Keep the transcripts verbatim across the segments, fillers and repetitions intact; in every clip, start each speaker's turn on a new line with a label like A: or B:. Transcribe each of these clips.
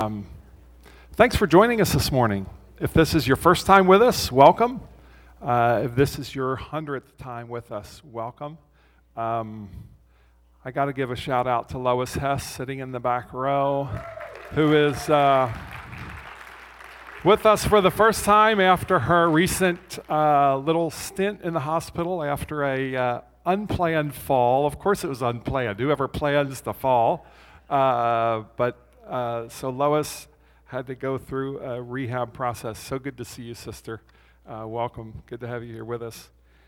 A: Um, thanks for joining us this morning. If this is your first time with us, welcome. Uh, if this is your hundredth time with us, welcome. Um, I got to give a shout out to Lois Hess sitting in the back row, who is uh, with us for the first time after her recent uh, little stint in the hospital after a uh, unplanned fall. Of course it was unplanned. Whoever plans to fall? Uh, but uh, so Lois had to go through a rehab process. So good to see you, sister. Uh, welcome. Good to have you here with us.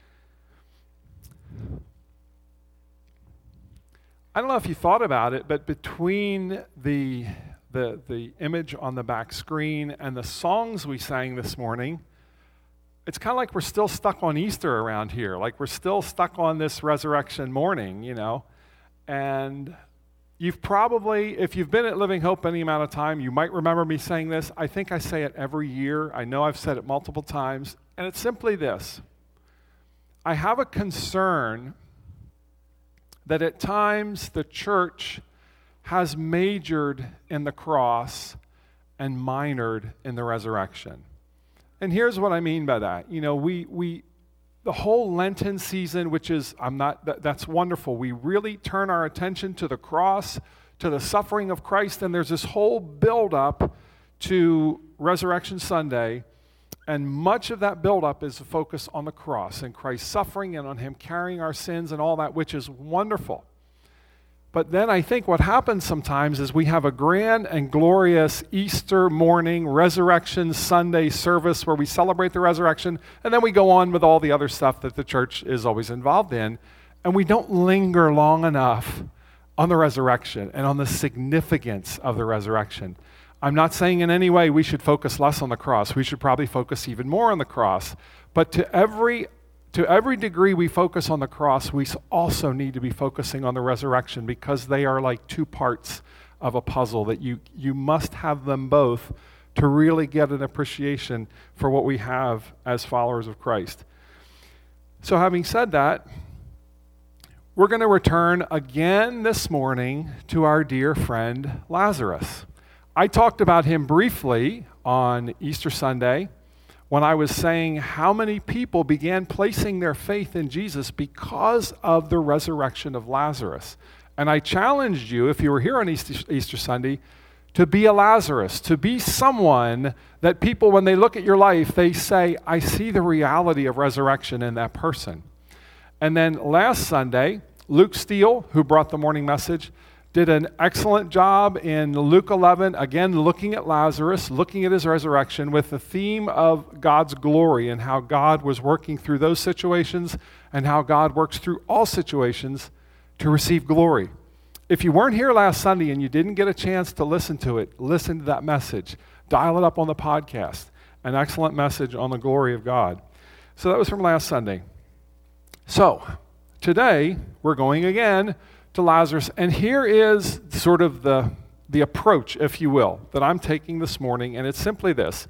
A: I don't know if you thought about it, but between the the the image on the back screen and the songs we sang this morning, it's kind of like we're still stuck on Easter around here. Like we're still stuck on this resurrection morning, you know. And you've probably, if you've been at Living Hope any amount of time, you might remember me saying this. I think I say it every year. I know I've said it multiple times. And it's simply this. I have a concern that at times the church has majored in the cross and minored in the resurrection. And here's what I mean by that. You know, we we the whole Lenten season, which is, I'm not, that, that's wonderful. We really turn our attention to the cross, to the suffering of Christ, and there's this whole build-up to Resurrection Sunday, and much of that build-up is a focus on the cross and Christ's suffering and on Him carrying our sins and all that, which is wonderful. But then I think what happens sometimes is we have a grand and glorious Easter morning, Resurrection Sunday service where we celebrate the resurrection, and then we go on with all the other stuff that the church is always involved in, and we don't linger long enough on the resurrection and on the significance of the resurrection. I'm not saying in any way we should focus less on the cross. We should probably focus even more on the cross. But to every To every degree we focus on the cross, we also need to be focusing on the resurrection because they are like two parts of a puzzle that you, you must have them both to really get an appreciation for what we have as followers of Christ. So having said that, we're going to return again this morning to our dear friend Lazarus. I talked about him briefly on Easter Sunday when I was saying how many people began placing their faith in Jesus because of the resurrection of Lazarus. And I challenged you, if you were here on Easter, Easter Sunday, to be a Lazarus, to be someone that people, when they look at your life, they say, I see the reality of resurrection in that person. And then last Sunday, Luke Steele, who brought the morning message, did an excellent job in Luke eleven, again looking at Lazarus, looking at his resurrection with the theme of God's glory and how God was working through those situations and how God works through all situations to receive glory. If you weren't here last Sunday and you didn't get a chance to listen to it, listen to that message. Dial it up on the podcast. An excellent message on the glory of God. So that was from last Sunday. So today we're going again to Lazarus, and here is sort of the, the approach, if you will, that I'm taking this morning, and it's simply this.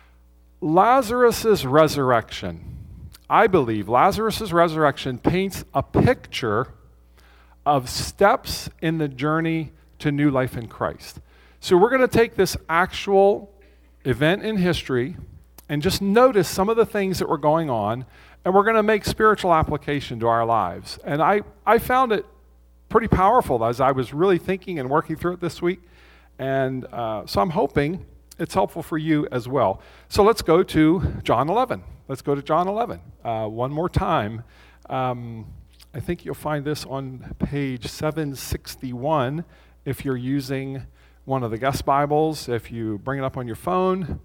A: Lazarus' resurrection, I believe Lazarus' resurrection paints a picture of steps in the journey to new life in Christ. So we're going to take this actual event in history and just notice some of the things that were going on, and we're going to make spiritual application to our lives. And I, I found it pretty powerful as I was really thinking and working through it this week. And uh, so I'm hoping it's helpful for you as well. So let's go to John eleven. Let's go to John eleven uh, one more time. Um, I think you'll find this on page seven sixty-one if you're using one of the guest Bibles, if you bring it up on your phone.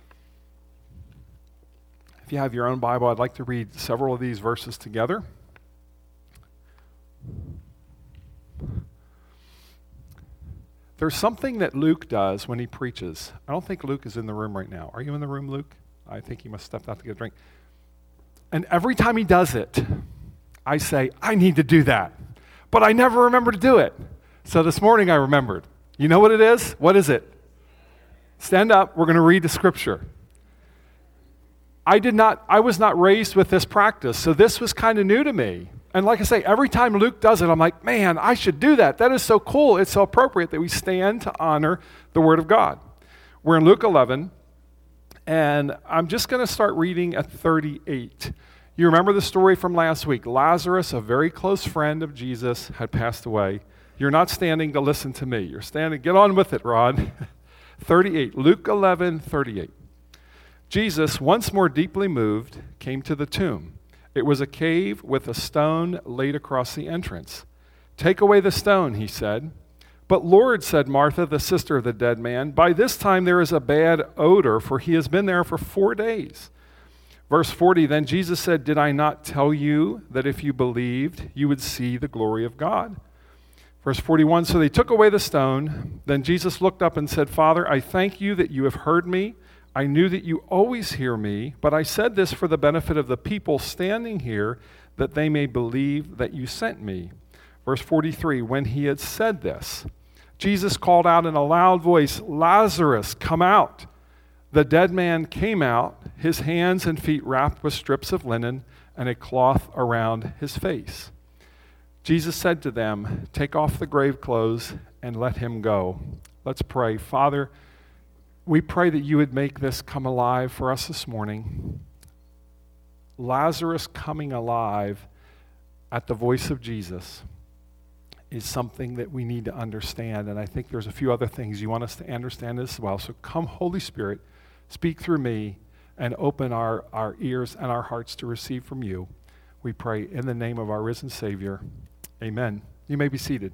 A: If you have your own Bible, I'd like to read several of these verses together. There's something that Luke does when he preaches. I don't think Luke is in the room right now. Are you in the room, Luke? I think he must have stepped out to get a drink. And every time he does it, I say, I need to do that. But I never remember to do it. So this morning I remembered. You know what it is? What is it? Stand up. We're going to read the scripture. I did not, I was not raised with this practice, so this was kind of new to me. And like I say, every time Luke does it, I'm like, man, I should do that. That is so cool. It's so appropriate that we stand to honor the Word of God. We're in Luke eleven, and I'm just going to start reading at thirty-eight. You remember the story from last week. Lazarus, a very close friend of Jesus, had passed away. You're not standing to listen to me. You're standing, get on with it, Rod. thirty-eight, Luke eleven, thirty-eight. Jesus, once more deeply moved, came to the tomb. It was a cave with a stone laid across the entrance. "Take away the stone," he said. "But Lord," said Martha, the sister of the dead man, "by this time there is a bad odor, for he has been there for four days." Verse forty, then Jesus said, "Did I not tell you that if you believed, you would see the glory of God?" Verse forty-one, so they took away the stone. Then Jesus looked up and said, "Father, I thank you that you have heard me. I knew that you always hear me, but I said this for the benefit of the people standing here, that they may believe that you sent me." Verse forty-three, when he had said this, Jesus called out in a loud voice, "Lazarus, come out." The dead man came out, his hands and feet wrapped with strips of linen and a cloth around his face. Jesus said to them, "Take off the grave clothes and let him go." Let's pray. Father, we pray that you would make this come alive for us this morning. Lazarus coming alive at the voice of Jesus is something that we need to understand, and I think there's a few other things you want us to understand as well. So come, Holy Spirit, speak through me and open our, our ears and our hearts to receive from you. We pray in the name of our risen Savior. Amen. You may be seated.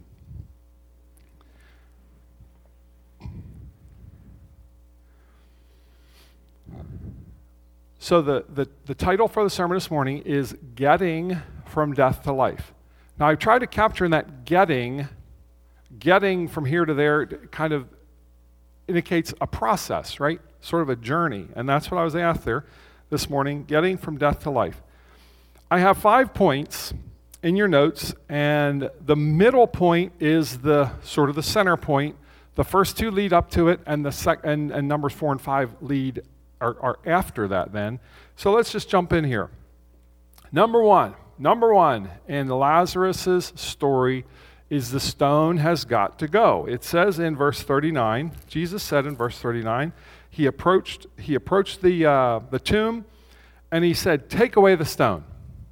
A: So the, the, the title for the sermon this morning is Getting from Death to Life. Now I've tried to capture in that getting, getting from here to there kind of indicates a process, right? Sort of a journey. And that's what I was after this morning, getting from death to life. I have five points in your notes, and the middle point is the sort of the center point. The first two lead up to it, and the sec- and, and numbers four and five lead Are, are after that then. So let's just jump in here. Number one, number one in Lazarus' story is the stone has got to go. It says in verse thirty-nine, Jesus said in verse thirty-nine, he approached he approached the uh, the tomb, and he said, "Take away the stone."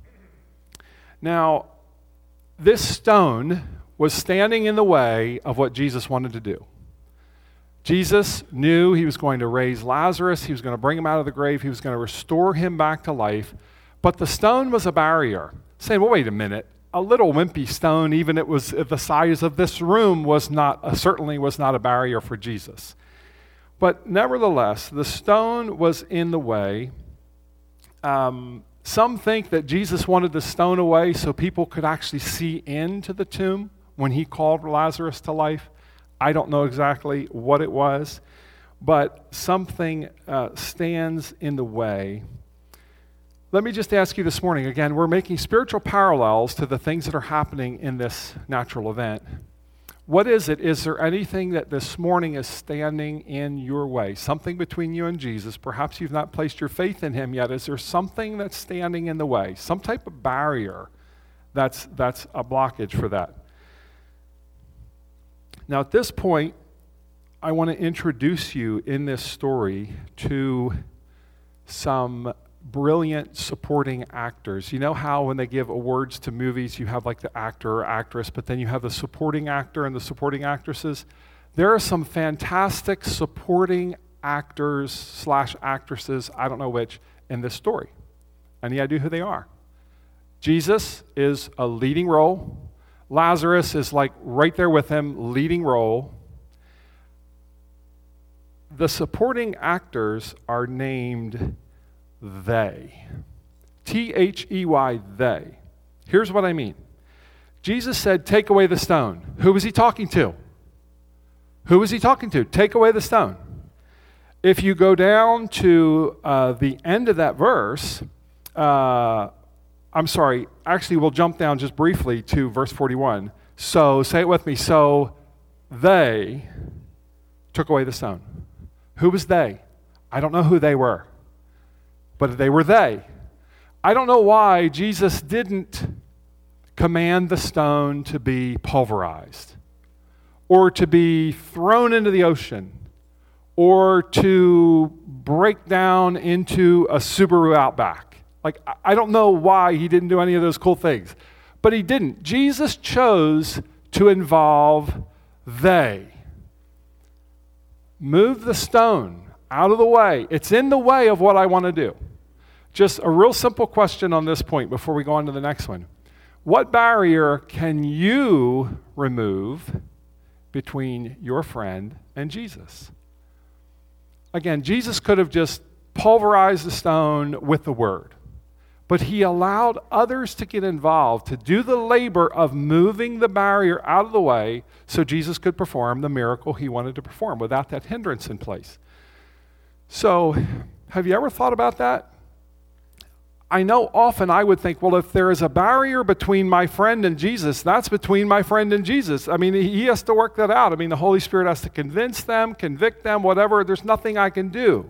A: Now, this stone was standing in the way of what Jesus wanted to do. Jesus knew he was going to raise Lazarus, he was going to bring him out of the grave, he was going to restore him back to life, but the stone was a barrier. Saying, well, wait a minute, a little wimpy stone, even it was the size of this room, was not uh, certainly was not a barrier for Jesus. But nevertheless, the stone was in the way. Um, some think that Jesus wanted the stone away so people could actually see into the tomb when he called Lazarus to life. I don't know exactly what it was, but something uh, stands in the way. Let me just ask you this morning, again, we're making spiritual parallels to the things that are happening in this natural event. What is it? Is there anything that this morning is standing in your way? Something between you and Jesus? Perhaps you've not placed your faith in him yet. Is there something that's standing in the way? Some type of barrier that's, that's a blockage for that? Now, at this point, I want to introduce you in this story to some brilliant supporting actors. You know how when they give awards to movies, you have like the actor or actress, but then you have the supporting actor and the supporting actresses? There are some fantastic supporting actors slash actresses, I don't know which, in this story. Any idea who they are? Jesus is a leading role. Lazarus is like right there with him, leading role. The supporting actors are named they. T H E Y, they. Here's what I mean. Jesus said, "Take away the stone." Who was he talking to? Who was he talking to? Take away the stone. If you go down to uh, the end of that verse, uh, I'm sorry, actually we'll jump down just briefly to verse forty-one. So, say it with me, so they took away the stone. Who was they? I don't know who they were, but they were they. I don't know why Jesus didn't command the stone to be pulverized or to be thrown into the ocean or to break down into a Subaru Outback. Like, I don't know why he didn't do any of those cool things, but he didn't. Jesus chose to involve they. Move the stone out of the way. It's in the way of what I want to do. Just a real simple question on this point before we go on to the next one. What barrier can you remove between your friend and Jesus? Again, Jesus could have just pulverized the stone with the word, but he allowed others to get involved, to do the labor of moving the barrier out of the way so Jesus could perform the miracle he wanted to perform without that hindrance in place. So, have you ever thought about that? I know often I would think, well, if there is a barrier between my friend and Jesus, that's between my friend and Jesus. I mean, he has to work that out. I mean, the Holy Spirit has to convince them, convict them, whatever. There's nothing I can do.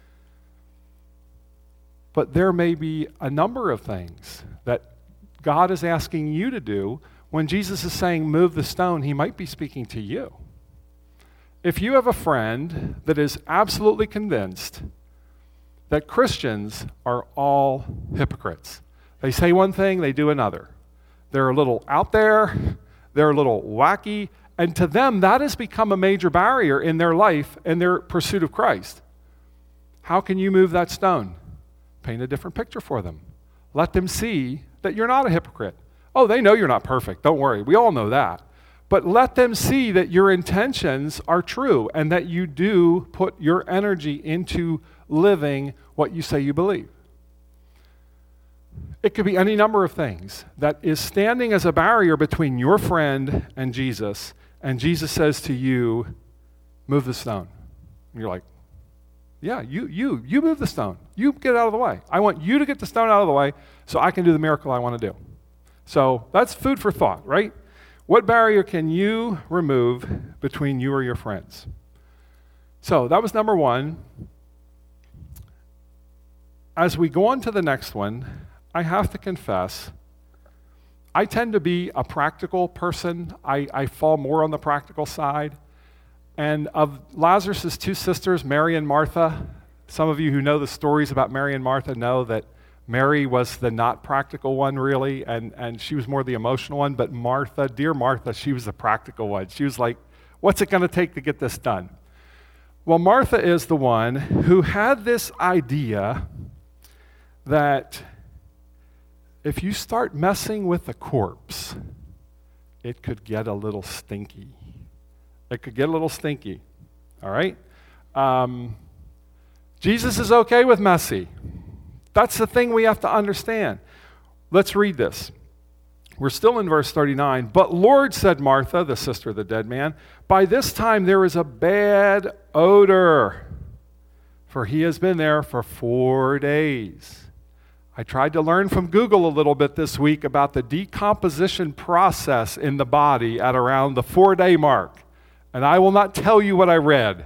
A: But there may be a number of things that God is asking you to do. When Jesus is saying, move the stone, he might be speaking to you. If you have a friend that is absolutely convinced that Christians are all hypocrites. They say one thing, they do another. They're a little out there, they're a little wacky, and to them that has become a major barrier in their life and their pursuit of Christ. How can you move that stone? Paint a different picture for them. Let them see that you're not a hypocrite. Oh, they know you're not perfect, don't worry, we all know that. But let them see that your intentions are true and that you do put your energy into living what you say you believe. It could be any number of things that is standing as a barrier between your friend and Jesus, and Jesus says to you, move the stone. And you're like, yeah, you, you, you move the stone. You get out of the way. I want you to get the stone out of the way so I can do the miracle I want to do. So that's food for thought, right? What barrier can you remove between you or your friends? So that was number one. As we go on to the next one, I have to confess, I tend to be a practical person. I, I fall more on the practical side. And of Lazarus' two sisters, Mary and Martha, some of you who know the stories about Mary and Martha know that Mary was the not practical one, really, and, and she was more the emotional one. But Martha, dear Martha, she was the practical one. She was like, what's it going to take to get this done? Well, Martha is the one who had this idea that if you start messing with the corpse, it could get a little stinky. It could get a little stinky, all right? Um, Jesus is okay with messy. That's the thing we have to understand. Let's read this. We're still in verse thirty-nine. But Lord, said Martha, the sister of the dead man, by this time there is a bad odor, for he has been there for four days. I tried to learn from Google a little bit this week about the decomposition process in the body at around the four-day mark. And I will not tell you what I read.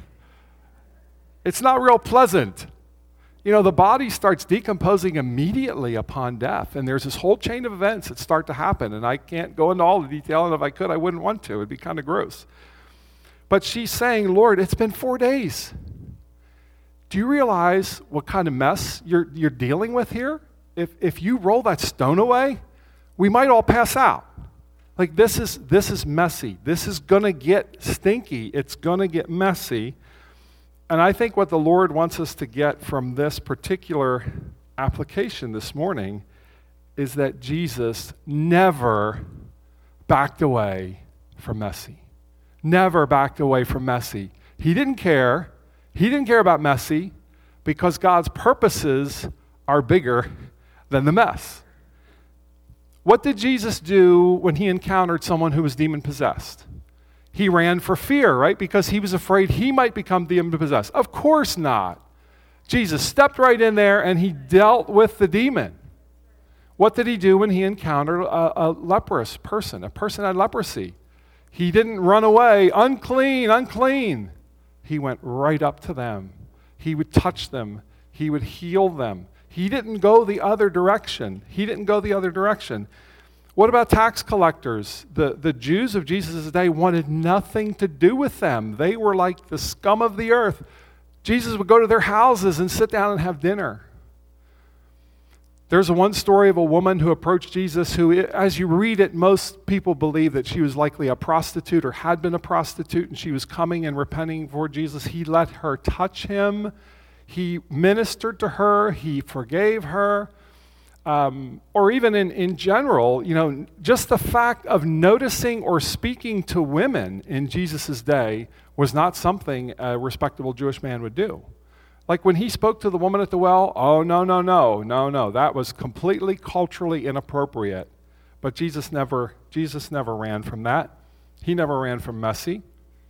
A: It's not real pleasant. You know, the body starts decomposing immediately upon death, and there's this whole chain of events that start to happen, and I can't go into all the detail, and if I could, I wouldn't want to. It'd be kind of gross. But she's saying, Lord, it's been four days. Do you realize what kind of mess you're, you're dealing with here? If, if you roll that stone away, we might all pass out. Like, this is, this is messy. This is going to get stinky. It's going to get messy. And I think what the Lord wants us to get from this particular application this morning is that Jesus never backed away from messy. Never backed away from messy. He didn't care. He didn't care about messy because God's purposes are bigger than the mess. What did Jesus do when he encountered someone who was demon-possessed? He ran for fear, right? Because he was afraid he might become demon-possessed. Of course not. Jesus stepped right in there and he dealt with the demon. What did he do when he encountered a, a leprous person, a person had leprosy? He didn't run away, unclean, unclean. He went right up to them. He would touch them. He would heal them. He didn't go the other direction. He didn't go the other direction. What about tax collectors? The, the Jews of Jesus' day wanted nothing to do with them. They were like the scum of the earth. Jesus would go to their houses and sit down and have dinner. There's a one story of a woman who approached Jesus who, as you read it, most people believe that she was likely a prostitute or had been a prostitute, and she was coming and repenting for Jesus. He let her touch him. He ministered to her. He forgave her. Um, or even in, in general, you know, just the fact of noticing or speaking to women in Jesus' day was not something a respectable Jewish man would do. Like when he spoke to the woman at the well, oh, no, no, no, no, no. That was completely culturally inappropriate. But Jesus never, Jesus never ran from that. He never ran from messy.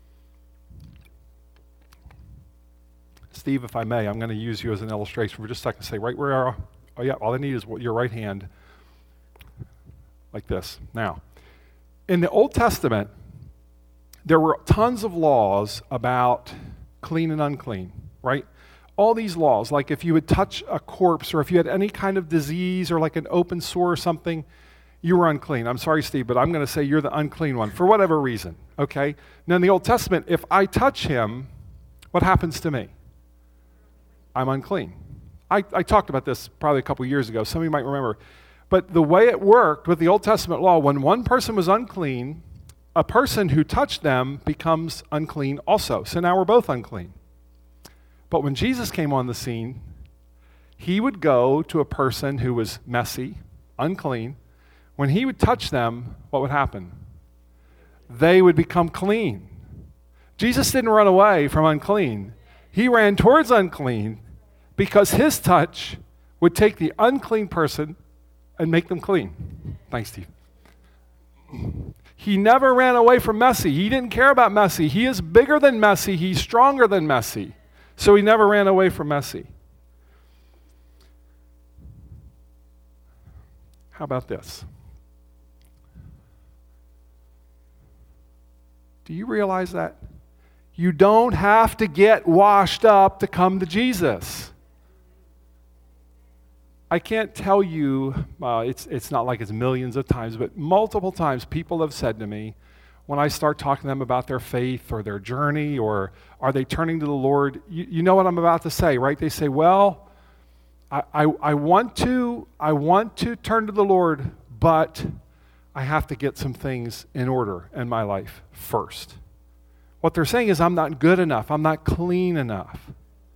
A: Steve, if I may, I'm going to use you as an illustration for just a second. Say right where our, oh yeah, all I need is your right hand, like this. Now, in the Old Testament, there were tons of laws about clean and unclean, right? All these laws, like if you would touch a corpse or if you had any kind of disease or like an open sore or something, you were unclean. I'm sorry, Steve, but I'm going to say you're the unclean one for whatever reason, okay? Now in the Old Testament, if I touch him, what happens to me? I'm unclean. I, I talked about this probably a couple years ago. Some of you might remember. But the way it worked with the Old Testament law, when one person was unclean, a person who touched them becomes unclean also. So now we're both unclean. But when Jesus came on the scene, he would go to a person who was messy, unclean. When he would touch them, what would happen? They would become clean. Jesus didn't run away from unclean. He ran towards unclean because his touch would take the unclean person and make them clean. Thanks, Steve. He never ran away from messy. He didn't care about messy. He is bigger than messy. He's stronger than messy. So he never ran away from messy. How about this? Do you realize that? You don't have to get washed up to come to Jesus. I can't tell you, uh, it's, it's not like it's millions of times, but multiple times people have said to me, when I start talking to them about their faith or their journey or are they turning to the Lord, you, you know what I'm about to say, right? They say, well, I, I, I want to, I want to turn to the Lord, but I have to get some things in order in my life first. What they're saying is I'm not good enough. I'm not clean enough.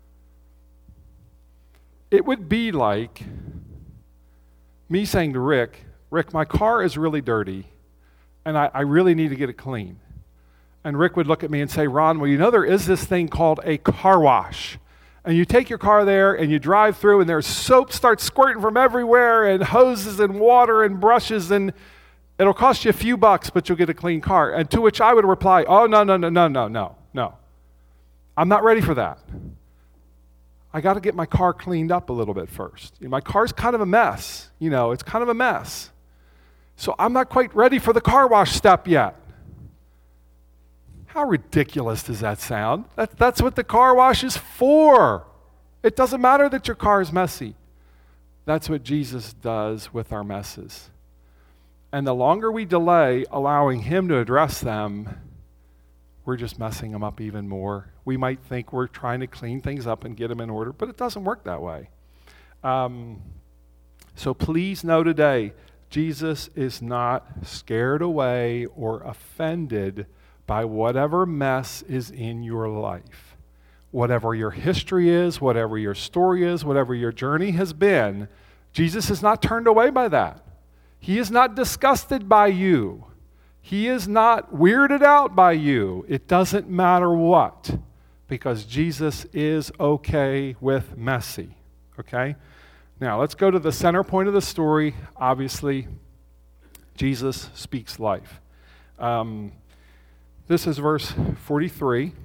A: It would be like me saying to Rick, Rick, my car is really dirty, and I, I really need to get it clean. And Rick would look at me and say, Ron, well, you know there is this thing called a car wash. And you take your car there, and you drive through, and there's soap starts squirting from everywhere, and hoses and water and brushes, and it'll cost you a few bucks, but you'll get a clean car. And to which I would reply, oh, no, no, no, no, no, no, no. I'm not ready for that. I got to get my car cleaned up a little bit first. You know, my car's kind of a mess. You know, it's kind of a mess. So I'm not quite ready for the car wash step yet. How ridiculous does that sound? That, that's what the car wash is for. It doesn't matter that your car is messy. That's what Jesus does with our messes. And the longer we delay allowing him to address them, we're just messing them up even more. We might think we're trying to clean things up and get them in order, but it doesn't work that way. Um, so please know today, Jesus is not scared away or offended by whatever mess is in your life. Whatever your history is, whatever your story is, whatever your journey has been, Jesus is not turned away by that. He is not disgusted by you. He is not weirded out by you. It doesn't matter what, because Jesus is okay with messy, okay? Now, let's go to the center point of the story. Obviously, Jesus speaks life. Um, this is verse forty-three.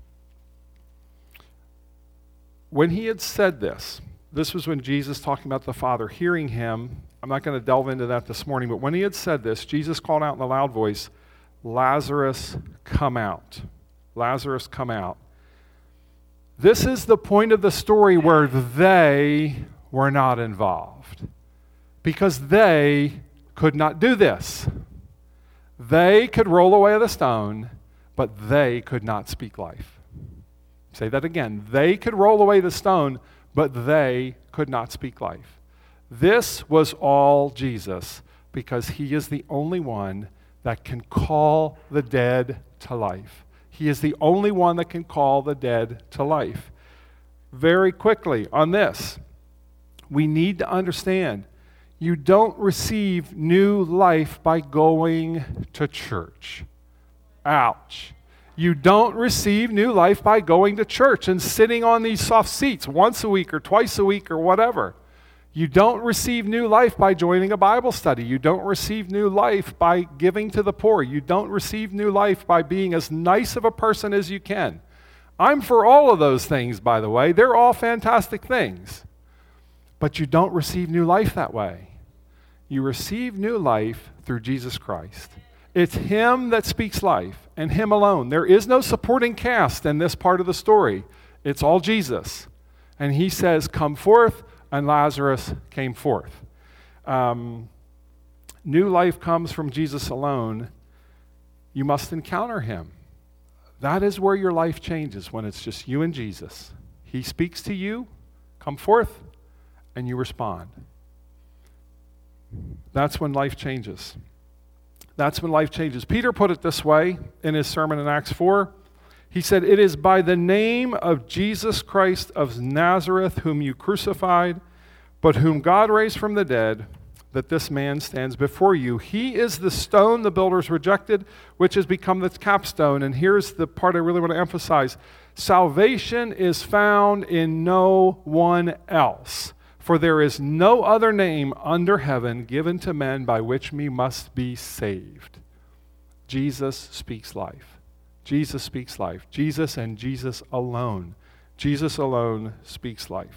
A: When he had said this, this was when Jesus, talking about the Father, hearing him. I'm not going to delve into that this morning, but when he had said this, Jesus called out in a loud voice, Lazarus, come out. Lazarus, come out. This is the point of the story where they were not involved, because they could not do this. They could roll away the stone, but they could not speak life. Say that again. They could roll away the stone, but they could not speak life. This was all Jesus, because he is the only one that can call the dead to life. He is the only one that can call the dead to life. Very quickly on this, we need to understand, you don't receive new life by going to church. Ouch. You don't receive new life by going to church and sitting on these soft seats once a week or twice a week or whatever. You don't receive new life by joining a Bible study. You don't receive new life by giving to the poor. You don't receive new life by being as nice of a person as you can. I'm for all of those things, by the way. They're all fantastic things. But you don't receive new life that way. You receive new life through Jesus Christ. It's him that speaks life, and him alone. There is no supporting cast in this part of the story. It's all Jesus. And he says, come forth, and Lazarus came forth. Um, new life comes from Jesus alone. You must encounter him. That is where your life changes, when it's just you and Jesus. He speaks to you, come forth, and you respond. That's when life changes. That's when life changes. Peter put it this way in his sermon in Acts four. He said, it is by the name of Jesus Christ of Nazareth, whom you crucified, but whom God raised from the dead, that this man stands before you. He is the stone the builders rejected, which has become the capstone. And here's the part I really want to emphasize. Salvation is found in no one else, for there is no other name under heaven given to men by which we must be saved. Jesus speaks life. Jesus speaks life. Jesus and Jesus alone. Jesus alone speaks life.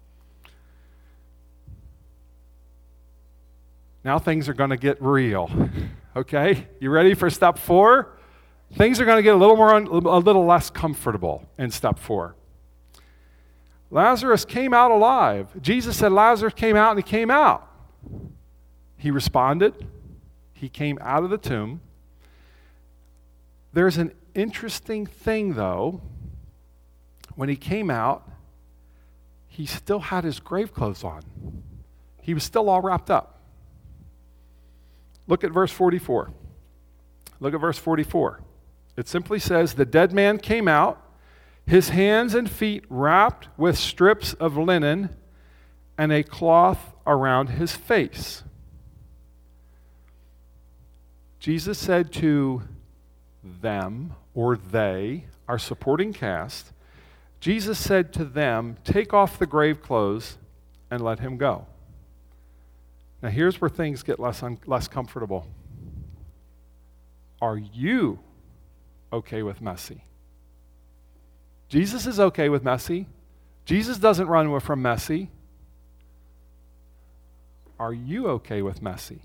A: Now things are going to get real. Okay? You ready for step four? Things are going to get a little more, a little less comfortable in step four. Lazarus came out alive. Jesus said Lazarus came out, and he came out. He responded. He came out of the tomb. There's an interesting thing, though. When he came out, he still had his grave clothes on. He was still all wrapped up. Look at verse forty-four. Look at verse forty-four. It simply says, the dead man came out, his hands and feet wrapped with strips of linen and a cloth around his face. Jesus said to them, or they, our supporting cast, Jesus said to them, take off the grave clothes and let him go. Now here's where things get less un- less comfortable. Are you okay with messy? Jesus is okay with messy. Jesus doesn't run from messy. Are you okay with messy?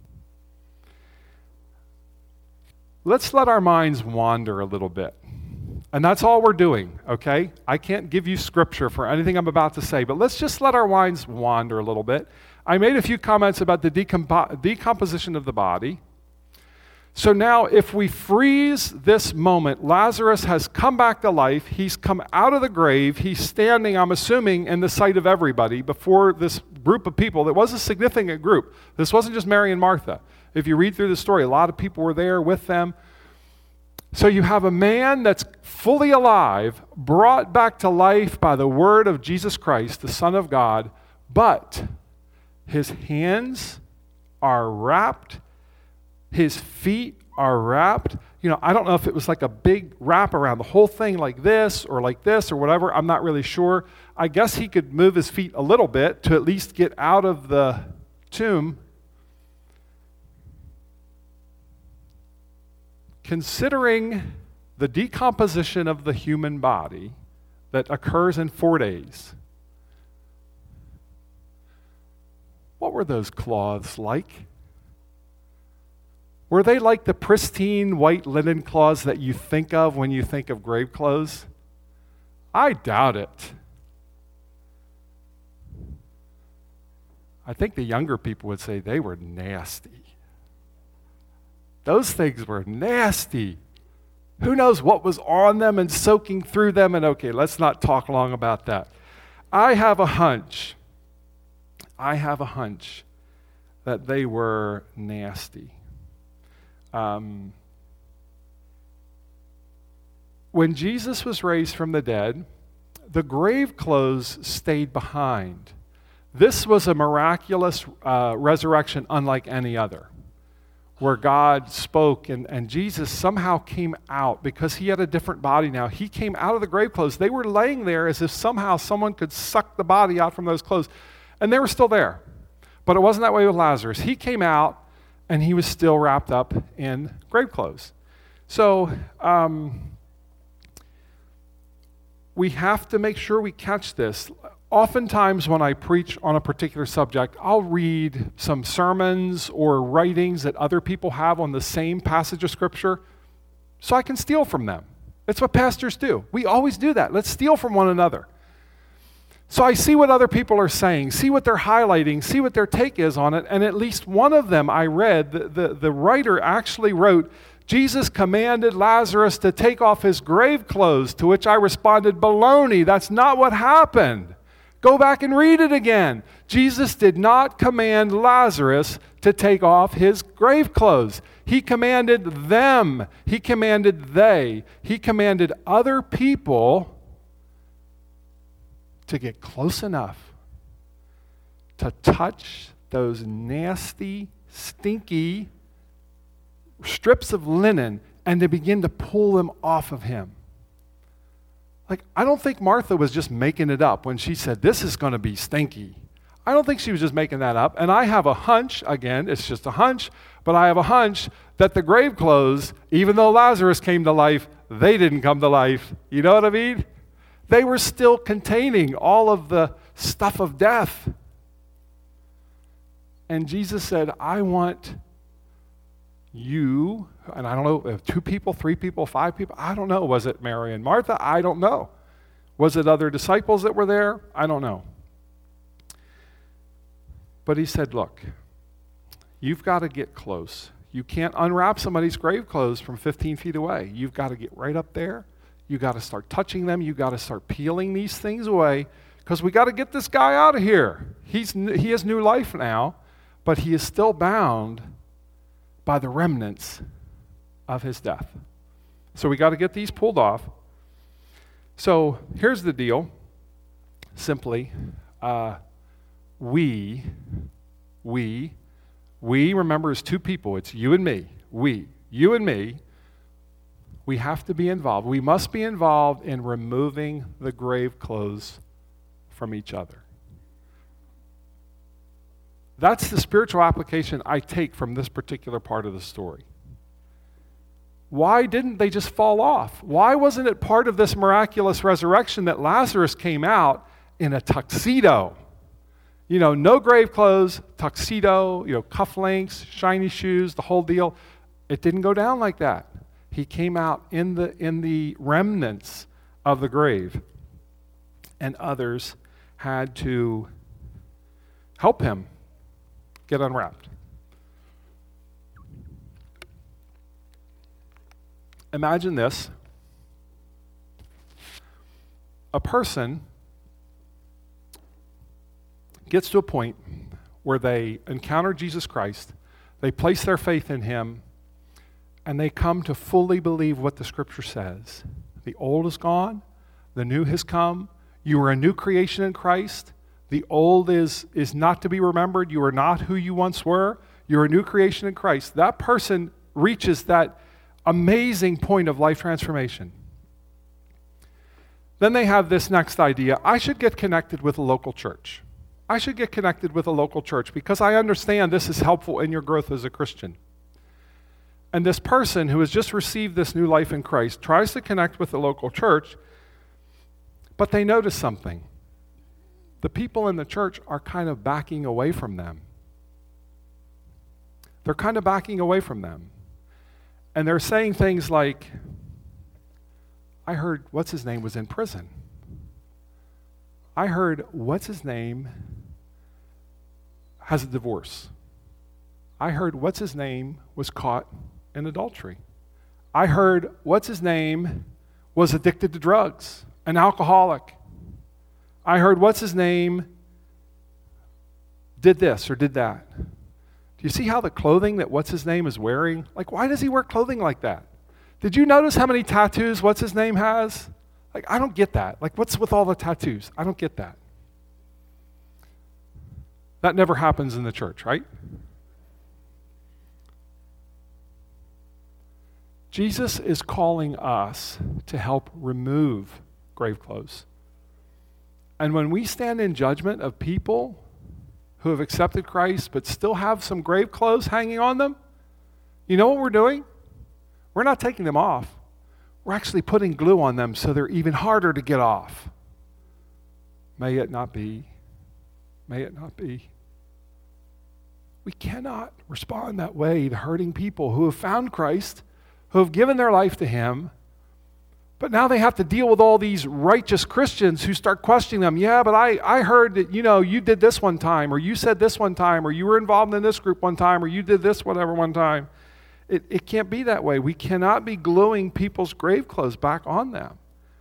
A: Let's let our minds wander a little bit. And that's all we're doing, okay? I can't give you scripture for anything I'm about to say, but let's just let our minds wander a little bit. I made a few comments about the decompo- decomposition of the body. So now if we freeze this moment, Lazarus has come back to life. He's come out of the grave. He's standing, I'm assuming, in the sight of everybody before this group of people. That was a significant group. This wasn't just Mary and Martha. If you read through the story, a lot of people were there with them. So you have a man that's fully alive, brought back to life by the word of Jesus Christ, the Son of God, but his hands are wrapped, his feet are wrapped. You know, I don't know if it was like a big wrap around the whole thing like this or like this or whatever. I'm not really sure. I guess he could move his feet a little bit to at least get out of the tomb. Considering the decomposition of the human body that occurs in four days, what were those cloths like? Were they like the pristine white linen cloths that you think of when you think of grave clothes? I doubt it. I think the younger people would say they were nasty. Those things were nasty. Who knows what was on them and soaking through them? And okay, let's not talk long about that. I have a hunch. I have a hunch that they were nasty. Um, when Jesus was raised from the dead, the grave clothes stayed behind. This was a miraculous uh, resurrection unlike any other, where God spoke and, and Jesus somehow came out because he had a different body now. He came out of the grave clothes. They were laying there as if somehow someone could suck the body out from those clothes. And they were still there. But it wasn't that way with Lazarus. He came out and he was still wrapped up in grave clothes. So um, we have to make sure we catch this. Oftentimes when I preach on a particular subject, I'll read some sermons or writings that other people have on the same passage of Scripture so I can steal from them. That's what pastors do. We always do that. Let's steal from one another. So I see what other people are saying, see what they're highlighting, see what their take is on it, and at least one of them I read, the, the, the writer actually wrote, Jesus commanded Lazarus to take off his grave clothes, to which I responded, baloney, that's not what happened. Go back and read it again. Jesus did not command Lazarus to take off his grave clothes. He commanded them. He commanded they. He commanded other people to get close enough to touch those nasty, stinky strips of linen and to begin to pull them off of him. Like, I don't think Martha was just making it up when she said, this is going to be stinky. I don't think she was just making that up. And I have a hunch, again, it's just a hunch, but I have a hunch that the grave clothes, even though Lazarus came to life, they didn't come to life. You know what I mean? They were still containing all of the stuff of death. And Jesus said, I want you, and I don't know, two people, three people, five people, I don't know. Was it Mary and Martha? I don't know. Was it other disciples that were there? I don't know. But he said, look, you've got to get close. You can't unwrap somebody's grave clothes from fifteen feet away. You've got to get right up there. You got to start touching them. You got to start peeling these things away because we got to get this guy out of here. He's he has new life now, but he is still bound by the remnants of his death. So we got to get these pulled off. So here's the deal. Simply, uh, we, we, we, remember, is two people. It's you and me. We, you and me. We have to be involved. We must be involved in removing the grave clothes from each other. That's the spiritual application I take from this particular part of the story. Why didn't they just fall off? Why wasn't it part of this miraculous resurrection that Lazarus came out in a tuxedo? You know, no grave clothes, tuxedo, you know, cufflinks, shiny shoes, the whole deal. It didn't go down like that. He came out in the in the remnants of the grave, and others had to help him get unwrapped. Imagine this. A person gets to a point where they encounter Jesus Christ, they place their faith in him, and they come to fully believe what the Scripture says. The old is gone, the new has come, you are a new creation in Christ, the old is, is not to be remembered, you are not who you once were, you're a new creation in Christ. That person reaches that amazing point of life transformation. Then they have this next idea, I should get connected with a local church. I should get connected with a local church because I understand this is helpful in your growth as a Christian. And this person who has just received this new life in Christ tries to connect with the local church, but they notice something. The people in the church are kind of backing away from them. They're kind of backing away from them. And they're saying things like, I heard what's his name was in prison. I heard what's his name has a divorce. I heard what's his name was caught in adultery. I heard what's his name was addicted to drugs, an alcoholic. I heard what's his name did this or did that. Do you see how the clothing that what's his name is wearing? Like, why does he wear clothing like that? Did you notice how many tattoos what's his name has? Like, I don't get that. Like, what's with all the tattoos? I don't get that. That never happens in the church, right? Jesus is calling us to help remove grave clothes. And when we stand in judgment of people who have accepted Christ but still have some grave clothes hanging on them, you know what we're doing? We're not taking them off. We're actually putting glue on them so they're even harder to get off. May it not be. May it not be. We cannot respond that way to hurting people who have found Christ, who have given their life to Him, but now they have to deal with all these righteous Christians who start questioning them. Yeah, but I, I heard that, you know, you did this one time, or you said this one time, or you were involved in this group one time, or you did this whatever one time. It, it can't be that way. We cannot be gluing people's grave clothes back on them.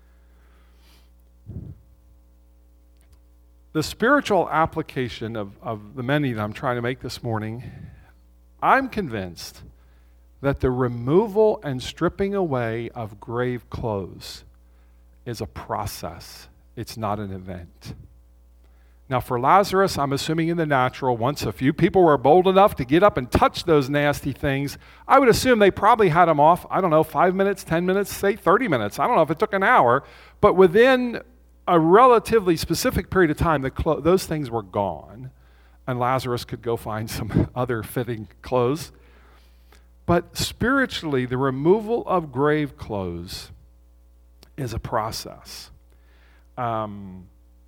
A: The spiritual application of, of the many that I'm trying to make this morning, I'm convinced that the removal and stripping away of grave clothes is a process. It's not an event. Now for Lazarus, I'm assuming in the natural, once a few people were bold enough to get up and touch those nasty things, I would assume they probably had them off, I don't know, five minutes, ten minutes, say thirty minutes. I don't know if it took an hour, but within a relatively specific period of time, the clo- those things were gone, and Lazarus could go find some other fitting clothes. But spiritually, the removal of grave clothes is a process. Um,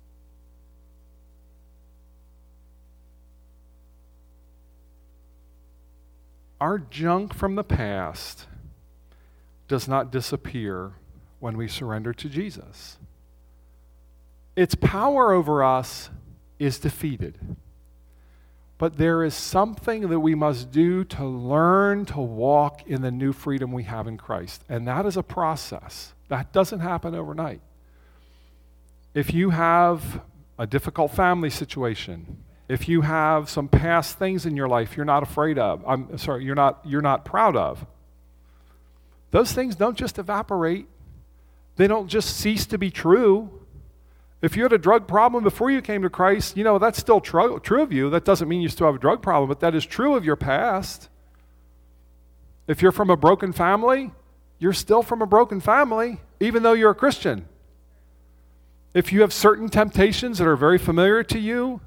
A: our junk from the past does not disappear when we surrender to Jesus. Its power over us is defeated. But there is something that we must do to learn to walk in the new freedom we have in Christ. And that is a process. That doesn't happen overnight. If you have a difficult family situation, if you have some past things in your life you're not afraid of, I'm sorry, you're not, you're not proud of, those things don't just evaporate. They don't just cease to be true. If you had a drug problem before you came to Christ, you know, that's still true, true of you. That doesn't mean you still have a drug problem, but that is true of your past. If you're from a broken family, you're still from a broken family, even though you're a Christian. If you have certain temptations that are very familiar to you,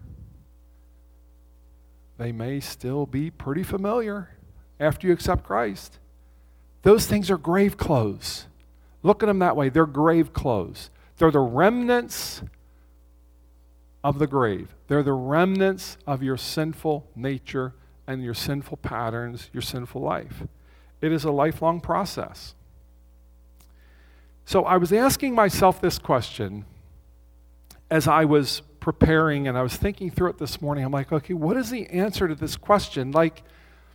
A: they may still be pretty familiar after you accept Christ. Those things are grave clothes. Look at them that way. They're grave clothes. They're the remnants of the grave. They're the remnants of your sinful nature and your sinful patterns, your sinful life. It is a lifelong process. So I was asking myself this question as I was preparing and I was thinking through it this morning. I'm like, okay, what is the answer to this question? Like,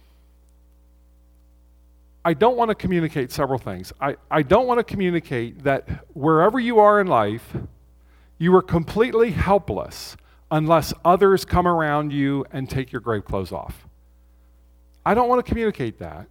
A: I don't want to communicate several things. I, I don't want to communicate that wherever you are in life, you are completely helpless unless others come around you and take your grave clothes off. I don't want to communicate that.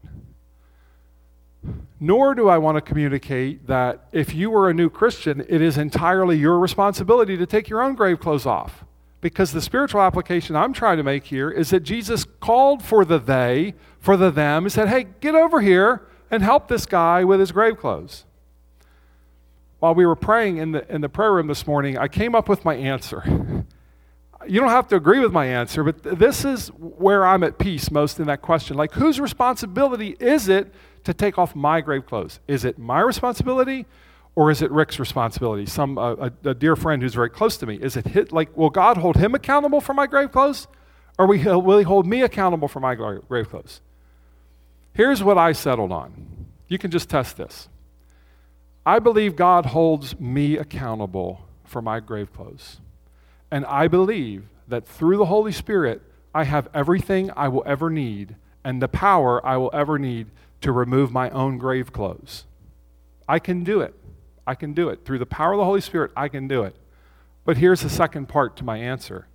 A: Nor do I want to communicate that if you were a new Christian, it is entirely your responsibility to take your own grave clothes off. Because the spiritual application I'm trying to make here is that Jesus called for the they, for the them, and said, hey, get over here and help this guy with his grave clothes. While we were praying in the, in the prayer room this morning, I came up with my answer. You don't have to agree with my answer, but th- this is where I'm at peace most in that question. Like, whose responsibility is it to take off my grave clothes? Is it my responsibility? Or is it Rick's responsibility? Some uh, a, a dear friend who's very close to me. Is it hit, like, will God hold him accountable for my grave clothes? Or will, will he hold me accountable for my grave clothes? Here's what I settled on. You can just test this. I believe God holds me accountable for my grave clothes. And I believe that through the Holy Spirit, I have everything I will ever need and the power I will ever need to remove my own grave clothes. I can do it. I can do it. Through the power of the Holy Spirit, I can do it. But here's the second part to my answer.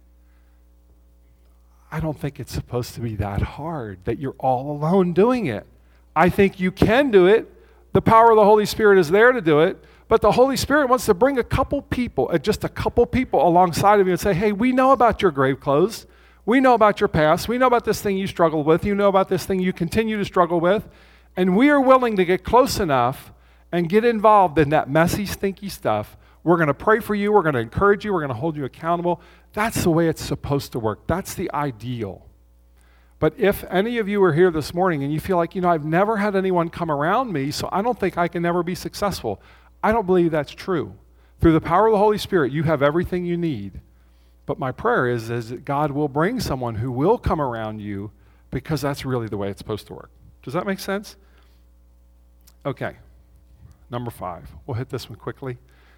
A: I don't think it's supposed to be that hard, that you're all alone doing it. I think you can do it. The power of the Holy Spirit is there to do it. But the Holy Spirit wants to bring a couple people, uh, just a couple people alongside of you and say, hey, we know about your grave clothes. We know about your past. We know about this thing you struggled with. You know about this thing you continue to struggle with. And we are willing to get close enough and get involved in that messy, stinky stuff. We're going to pray for you. We're going to encourage you. We're going to hold you accountable. That's the way it's supposed to work. That's the ideal. But if any of you are here this morning and you feel like, you know, I've never had anyone come around me, so I don't think I can never be successful. I don't believe that's true. Through the power of the Holy Spirit, you have everything you need. But my prayer is, is that God will bring someone who will come around you, because that's really the way it's supposed to work. Does that make sense? Okay. Number five. We'll hit this one quickly.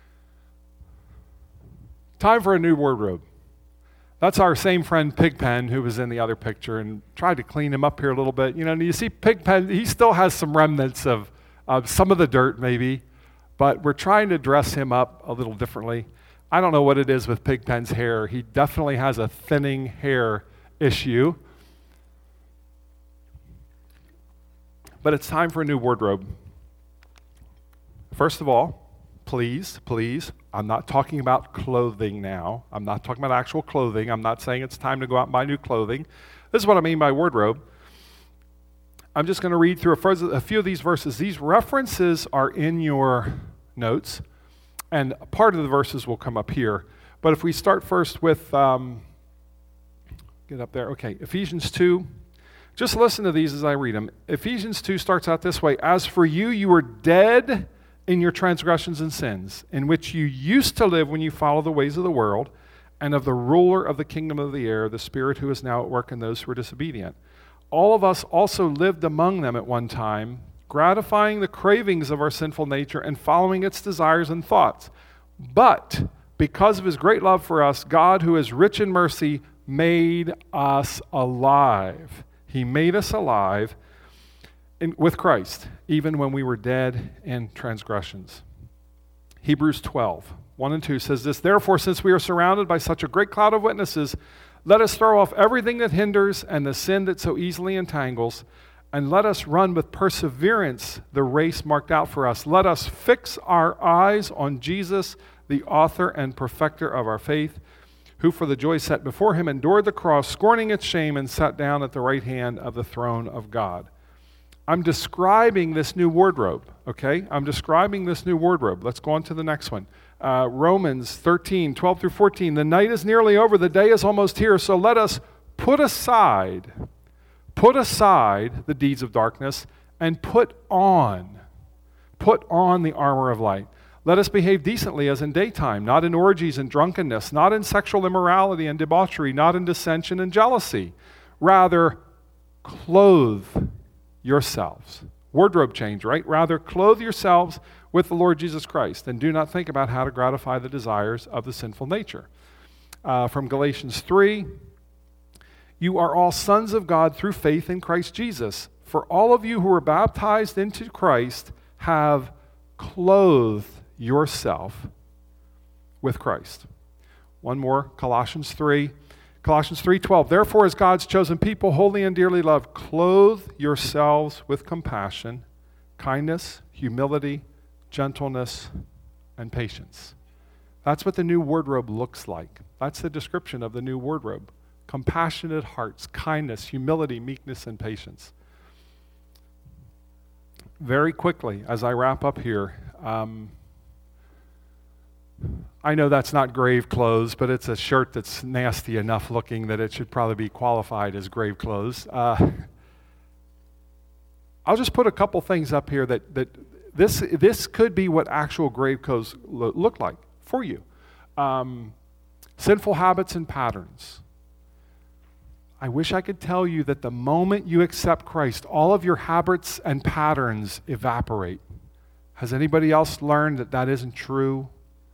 A: Time for a new wardrobe. That's our same friend Pigpen, who was in the other picture, and tried to clean him up here a little bit. You know, and you see Pigpen, he still has some remnants of, of some of the dirt maybe, but we're trying to dress him up a little differently. I don't know what it is with Pigpen's hair. He definitely has a thinning hair issue. But it's time for a new wardrobe. First of all, please, please, I'm not talking about clothing now. I'm not talking about actual clothing. I'm not saying it's time to go out and buy new clothing. This is what I mean by wardrobe. I'm just going to read through a, a few of these verses. These references are in your notes, and part of the verses will come up here. But if we start first with, um, get up there, okay, Ephesians two. Just listen to these as I read them. Ephesians two starts out this way. As for you, you were dead in your transgressions and sins, in which you used to live when you follow the ways of the world and of the ruler of the kingdom of the air, the spirit who is now at work in those who are disobedient. All of us also lived among them at one time, gratifying the cravings of our sinful nature and following its desires and thoughts. But because of his great love for us, God, who is rich in mercy, made us alive. He made us alive in, with Christ, even when we were dead in transgressions. Hebrews twelve, one and two says this, therefore, since we are surrounded by such a great cloud of witnesses, let us throw off everything that hinders and the sin that so easily entangles, and let us run with perseverance the race marked out for us. Let us fix our eyes on Jesus, the author and perfecter of our faith, who for the joy set before him endured the cross, scorning its shame, and sat down at the right hand of the throne of God. I'm describing this new wardrobe, okay? I'm describing this new wardrobe. Let's go on to the next one. Uh, Romans thirteen, twelve through fourteen. The night is nearly over, the day is almost here, so let us put aside, put aside the deeds of darkness and put on, put on the armor of light. Let us behave decently as in daytime, not in orgies and drunkenness, not in sexual immorality and debauchery, not in dissension and jealousy. Rather, clothe yourselves. Wardrobe change, right? Rather, clothe yourselves with the Lord Jesus Christ, and do not think about how to gratify the desires of the sinful nature. Uh, from Galatians three, you are all sons of God through faith in Christ Jesus. For all of you who were baptized into Christ have clothed yourself with Christ. One more, Colossians three. Colossians three twelve, therefore as God's chosen people, holy and dearly loved, clothe yourselves with compassion, kindness, humility, gentleness, and patience. That's what the new wardrobe looks like. That's the description of the new wardrobe. Compassionate hearts, kindness, humility, meekness, and patience. Very quickly, as I wrap up here, um, I know that's not grave clothes, but it's a shirt that's nasty enough looking that it should probably be qualified as grave clothes. Uh, I'll just put a couple things up here that, that this, this could be what actual grave clothes lo- look like for you. Um, sinful habits and patterns. I wish I could tell you that the moment you accept Christ, all of your habits and patterns evaporate. Has anybody else learned that that isn't true?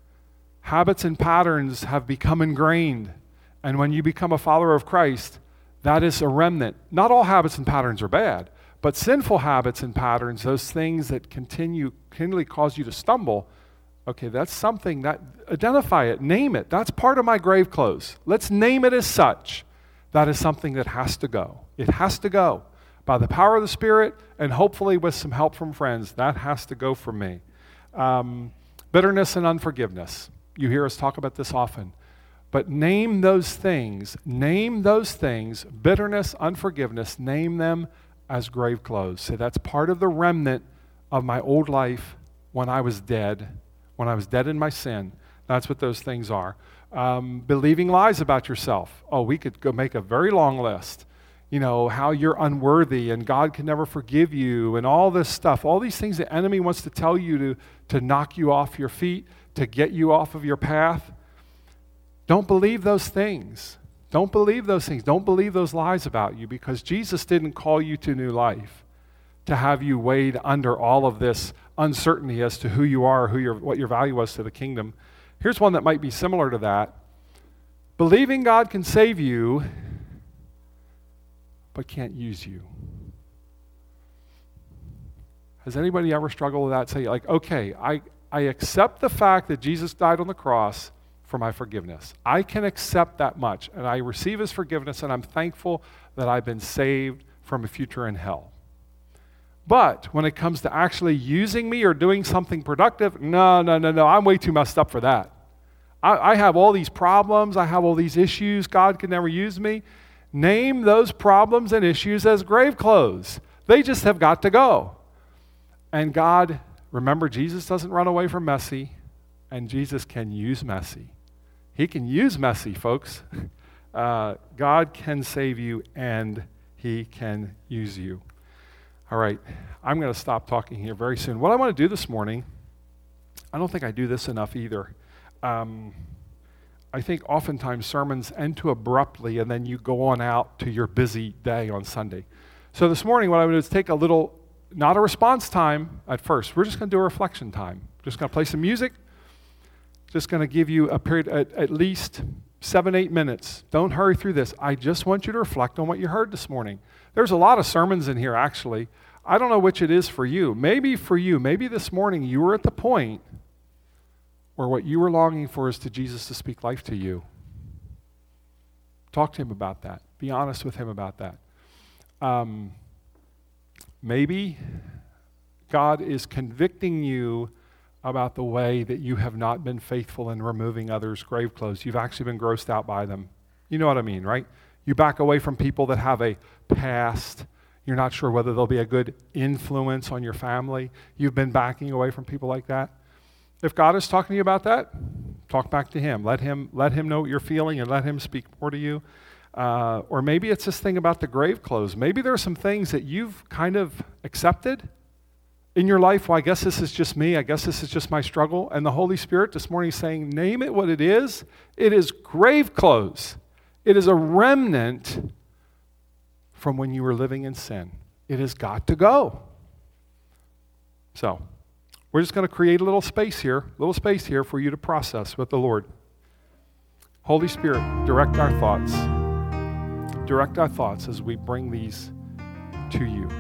A: Habits and patterns have become ingrained, and when you become a follower of Christ, That is a remnant. Not all habits and patterns are bad, but sinful habits and patterns, those things that continue, continually cause you to stumble, okay, that's something that, identify it, name it. That's part of my grave clothes. Let's name it as such. That is something that has to go. It has to go. By the power of the Spirit, and hopefully with some help from friends, that has to go from me. Um, bitterness and unforgiveness. You hear us talk about this often. But name those things, name those things, bitterness, unforgiveness, name them as grave clothes. Say that's part of the remnant of my old life when I was dead, when I was dead in my sin. That's what those things are. Um, believing lies about yourself. Oh, we could go make a very long list. You know, how you're unworthy and God can never forgive you and all this stuff. All these things the enemy wants to tell you to, to knock you off your feet, to get you off of your path. Don't believe those things. Don't believe those things. Don't believe those lies about you, because Jesus didn't call you to new life to have you weighed under all of this uncertainty as to who you are, who your, what your value was to the kingdom. Here's one that might be similar to that. Believing God can save you, but can't use you. Has anybody ever struggled with that? Say, like, okay, I, I accept the fact that Jesus died on the cross for my forgiveness. I can accept that much, and I receive his forgiveness, and I'm thankful that I've been saved from a future in hell. But when it comes to actually using me or doing something productive, no, no, no, no, I'm way too messed up for that. I, I have all these problems. I have all these issues. God can never use me. Name those problems and issues as grave clothes. They just have got to go. And God, remember, Jesus doesn't run away from messy, and Jesus can use messy. He can use messy, folks. Uh, God can save you, and he can use you. All right, I'm going to stop talking here very soon. What I want to do this morning, I don't think I do this enough either. Um, I think oftentimes sermons end too abruptly, and then you go on out to your busy day on Sunday. So this morning, what I would do is take a little, not a response time at first. We're just going to do a reflection time. Just going to play some music. Just going to give you a period at, at least seven, eight minutes. Don't hurry through this. I just want you to reflect on what you heard this morning. There's a lot of sermons in here, actually. I don't know which it is for you. Maybe for you, maybe this morning you were at the point where what you were longing for is to Jesus to speak life to you. Talk to him about that. Be honest with him about that. Um, maybe God is convicting you about the way that you have not been faithful in removing others' grave clothes. You've actually been grossed out by them. You know what I mean, right? You back away from people that have a past. You're not sure whether they'll be a good influence on your family. You've been backing away from people like that. If God is talking to you about that, talk back to him. Let him let him know what you're feeling and let him speak more to you. Uh, or maybe it's this thing about the grave clothes. Maybe there are some things that you've kind of accepted in your life. Well, I guess this is just me. I guess this is just my struggle. And the Holy Spirit this morning is saying, name it what it is. It is grave clothes. It is a remnant from when you were living in sin. It has got to go. So, we're just going to create a little space here, little space here for you to process with the Lord. Holy Spirit, direct our thoughts. Direct our thoughts as we bring these to you.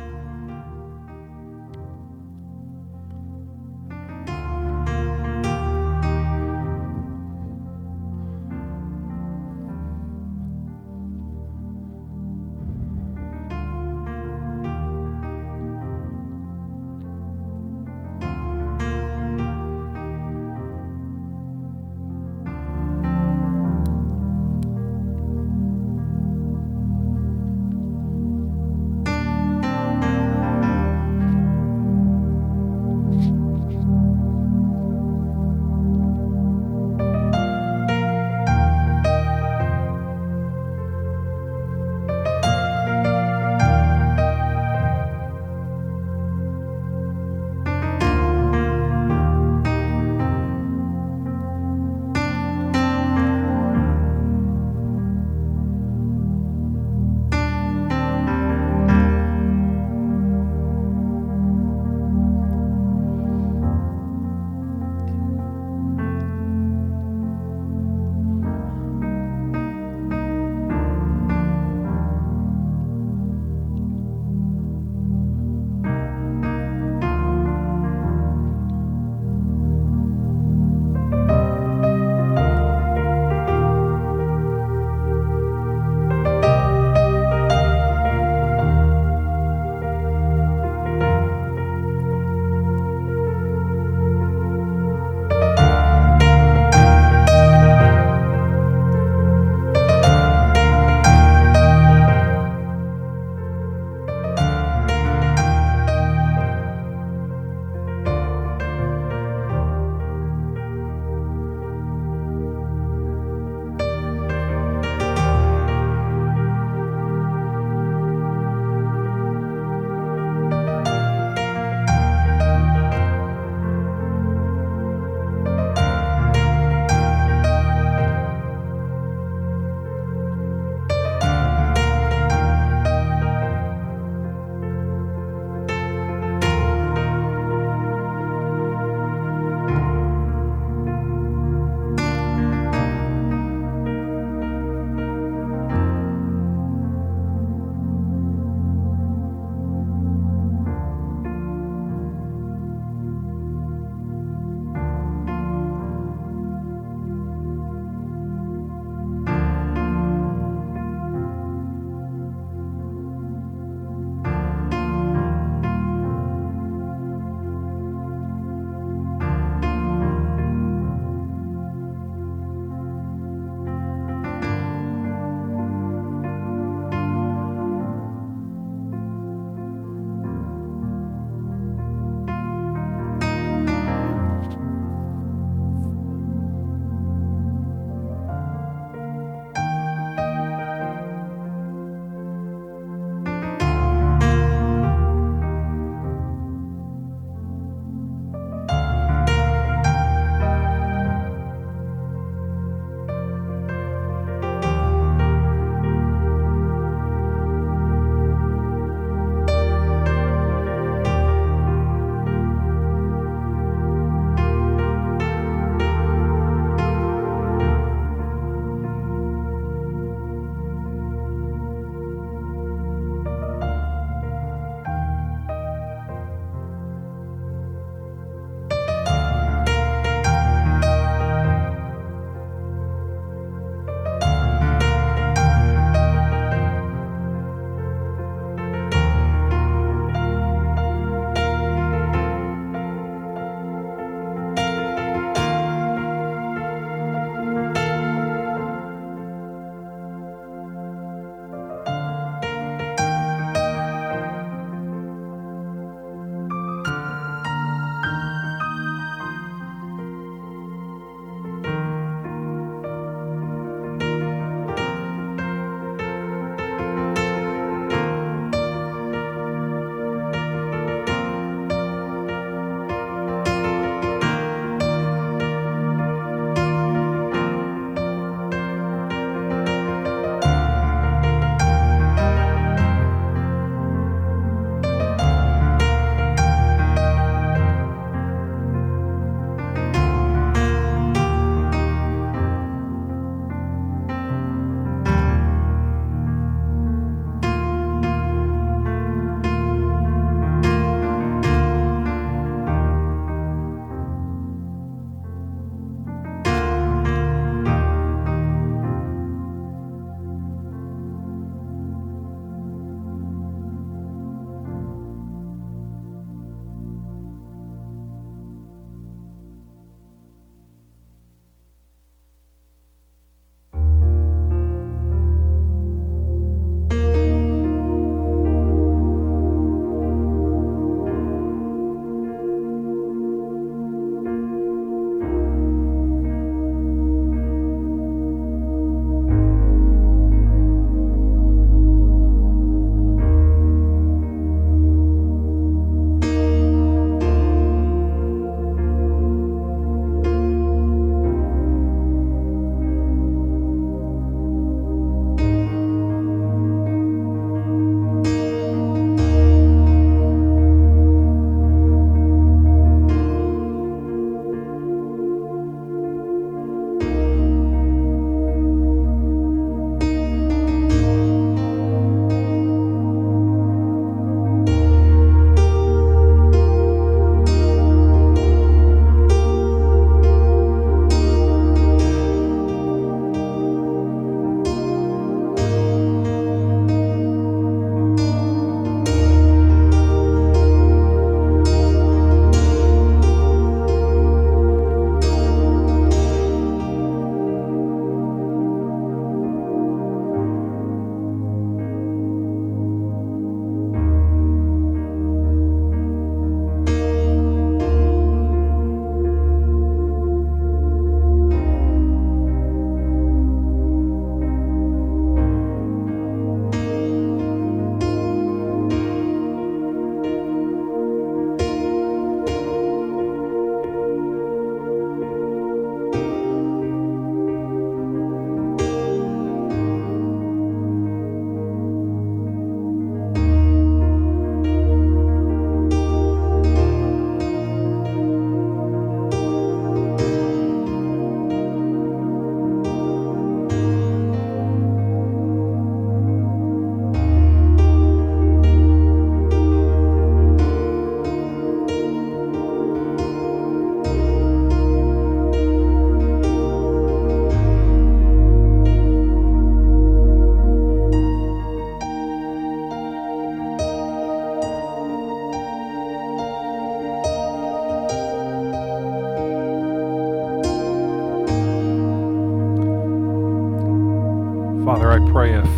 A: Father, I pray if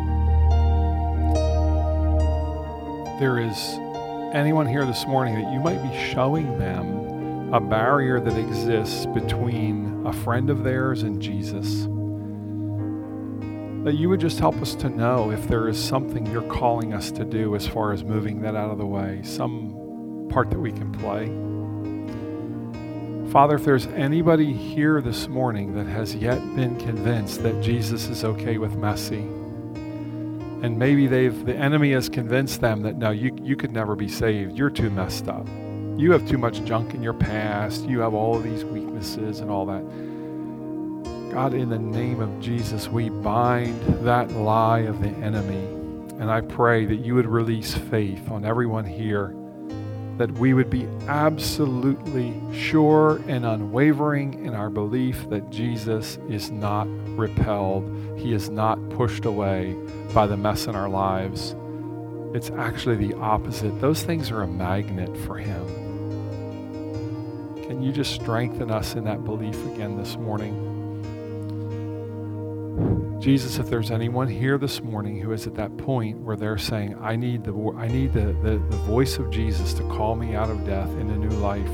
A: there is anyone here this morning that you might be showing them a barrier that exists between a friend of theirs and Jesus, that you would just help us to know if there is something you're calling us to do as far as moving that out of the way, some part that we can play. Father, if there's anybody here this morning that has yet been convinced that Jesus is okay with messy, and maybe they've the enemy has convinced them that no, you, you could never be saved. You're too messed up. You have too much junk in your past. You have all of these weaknesses and all that. God, in the name of Jesus, we bind that lie of the enemy. And I pray that you would release faith on everyone here, that we would be absolutely sure and unwavering in our belief that Jesus is not repelled. He is not pushed away by the mess in our lives. It's actually the opposite. Those things are a magnet for him. Can you just strengthen us in that belief again this morning? Jesus, if there's anyone here this morning who is at that point where they're saying, I need the I need the, the, the voice of Jesus to call me out of death into new life,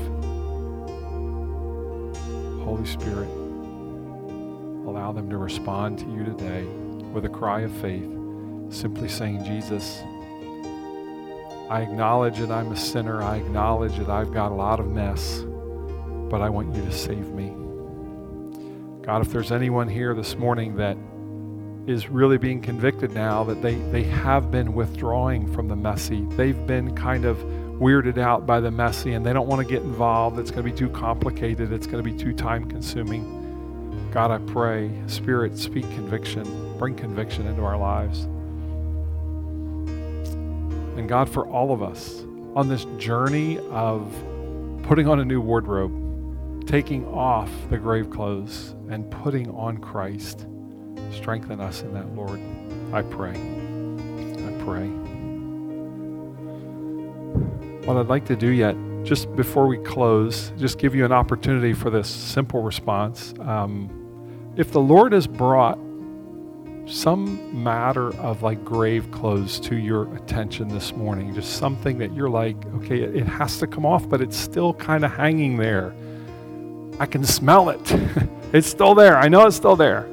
A: Holy Spirit, allow them to respond to you today with a cry of faith, simply saying, Jesus, I acknowledge that I'm a sinner. I acknowledge that I've got a lot of mess, but I want you to save me. God, if there's anyone here this morning that is really being convicted now that they, they have been withdrawing from the messy, they've been kind of weirded out by the messy and they don't want to get involved, it's going to be too complicated, it's going to be too time consuming. God, I pray, Spirit, speak conviction, bring conviction into our lives. And God, for all of us on this journey of putting on a new wardrobe, taking off the grave clothes and putting on Christ, strengthen us in that, Lord. I pray. I pray. What I'd like to do yet, just before we close, just give you an opportunity for this simple response. Um, if the Lord has brought some matter of like grave clothes to your attention this morning, just something that you're like, okay, it has to come off, but it's still kind of hanging there. I can smell it. It's still there. I know it's still there.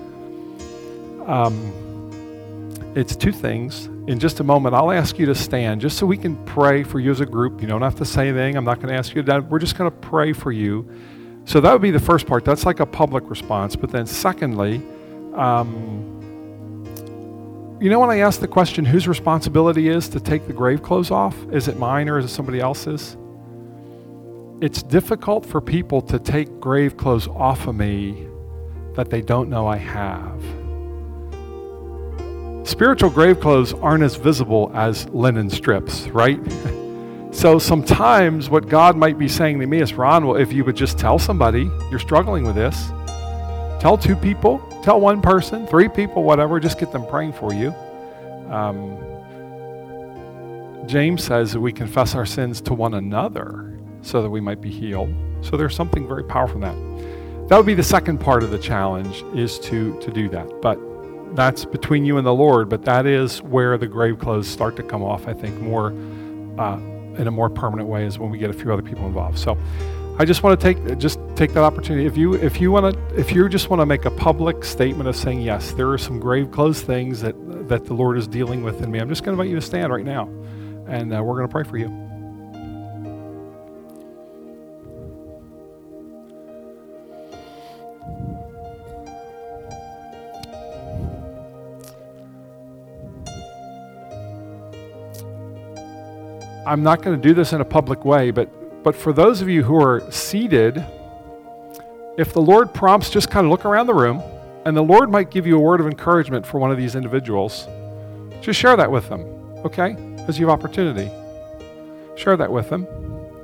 A: Um, it's two things. In just a moment, I'll ask you to stand just so we can pray for you as a group. You don't have to say anything. I'm not going to ask you to. We're just going to pray for you. So that would be the first part. That's like a public response. But then secondly, um, you know when I ask the question, whose responsibility is to take the grave clothes off? Is it mine or is it somebody else's? It's difficult for people to take grave clothes off of me that they don't know I have. Spiritual grave clothes aren't as visible as linen strips, right? So sometimes what God might be saying to me is, Ron, well, if you would just tell somebody you're struggling with this, tell two people, tell one person, three people, whatever, just get them praying for you. Um, James says that we confess our sins to one another so that we might be healed. So there's something very powerful in that. That would be the second part of the challenge, is to, to do that. But that's between you and the Lord, but that is where the grave clothes start to come off, I think, more uh, in a more permanent way, is when we get a few other people involved. So I just want to take just take that opportunity. If you if you want to if you just want to make a public statement of saying, yes, there are some grave clothes things that that the Lord is dealing with in me, I'm just going to invite you to stand right now, and uh, we're going to pray for you. I'm not going to do this in a public way, but but for those of you who are seated, if the Lord prompts, just kind of look around the room, and the Lord might give you a word of encouragement for one of these individuals. Just share that with them, okay? Because you have opportunity. Share that with them.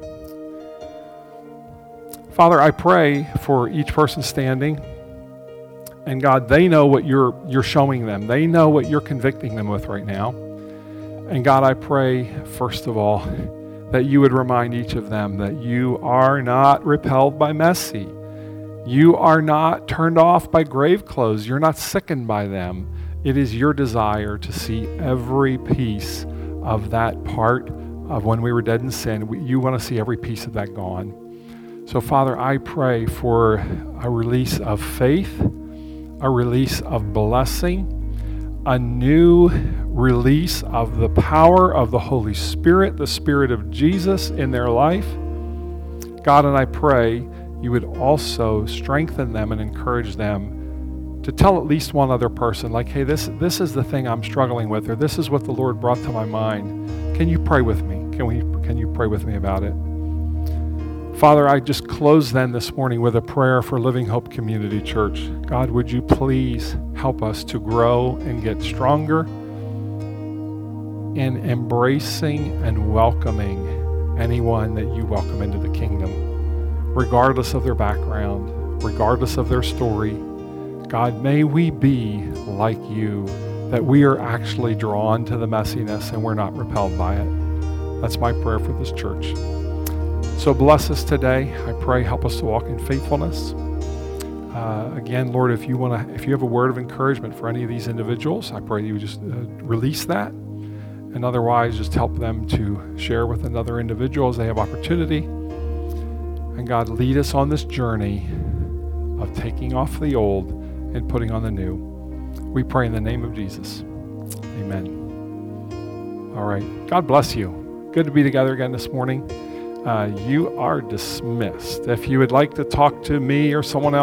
A: Father, I pray for each person standing, and God, they know what you're you're showing them. They know what you're convicting them with right now. And God, I pray, first of all, that you would remind each of them that you are not repelled by messy. You are not turned off by grave clothes. You're not sickened by them. It is your desire to see every piece of that part of when we were dead in sin. We, you want to see every piece of that gone. So, Father, I pray for a release of faith, a release of blessing, a new release of the power of the Holy Spirit, the Spirit of Jesus in their life. God, and I pray you would also strengthen them and encourage them to tell at least one other person, like, hey, this this is the thing I'm struggling with, or this is what the Lord brought to my mind. Can you pray with me? Can we? Can you pray with me about it? Father, I just close then this morning with a prayer for Living Hope Community Church. God, would you please help us to grow and get stronger in embracing and welcoming anyone that you welcome into the kingdom, regardless of their background, regardless of their story. God, may we be like you, that we are actually drawn to the messiness and we're not repelled by it. That's my prayer for this church. So bless us today. I pray, help us to walk in faithfulness. Uh, again, Lord, if you want to, if you have a word of encouragement for any of these individuals, I pray you would just uh, release that, and otherwise just help them to share with another individual as they have opportunity. And God, lead us on this journey of taking off the old and putting on the new. We pray in the name of Jesus. Amen. All right. God bless you. Good to be together again this morning. Uh, you are dismissed. If you would like to talk to me or someone else,